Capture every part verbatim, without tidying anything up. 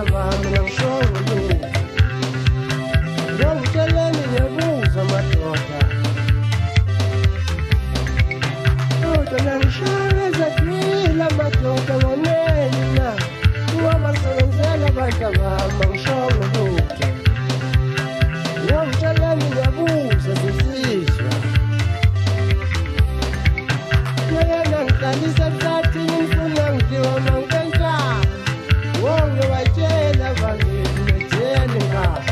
bami nangishoyo ngongitsheleni ngiyabuza madoda kodwa nangishoyo ezadlila madoda ngoneni na uwamasebenzela abantu bami nangishoyo lutho ngongitsheleni ngiyabuza zinsizwa yena ngidlalisa ehlathini ngifuna ngidiwa mankenka wonke watshela bangeni metheni ngapha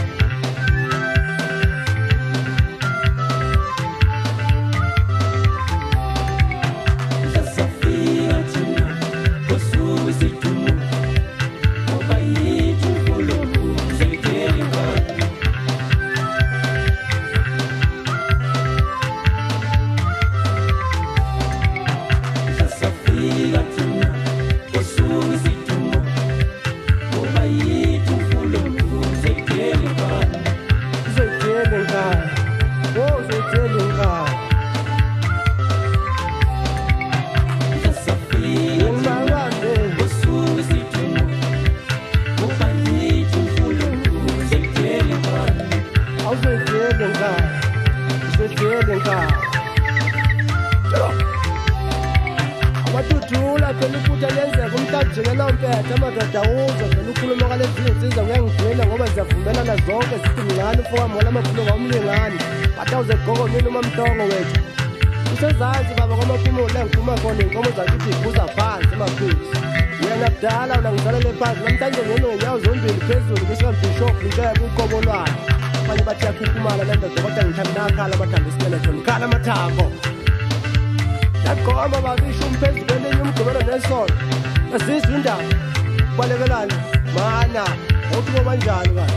Amathuthula phela iphutha lenzeka umhlatshekela umpetha amadoda uzo phela ukhuluma kwalezi zinsiza ngiyangigwina ngoba ziyavumelana zonke zithi mngani mfowami ngola amakhulu ngomlingani batawuze gqoko mina umamhlongo wethu usezansi baba kwamaphumulo la ngiphuma khona inkomo zakithi ibuza phansi emaphisi yena kudala wona ngizalele phansi namhlanje ngene ngenyawo zombili phezulu kusikambishop ngitshela uqobolwana abanye bathi yakhukhumala le ndoda kodwa ngithanda nakhala amathambo esinele khona khala amathambo yaqoma babisho umphezulu kwelinye umgqibelo nesonto asizwe indaba kwalekelana mana uthi ngobanjani kahle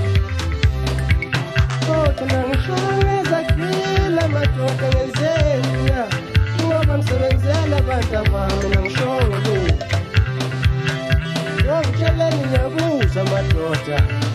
kodwa nangishoyeza kila madoda ngenzeni ngoba ngisebenzela abantu abami nangishoyo lutho ngongitsheleni ngiyabuza madoda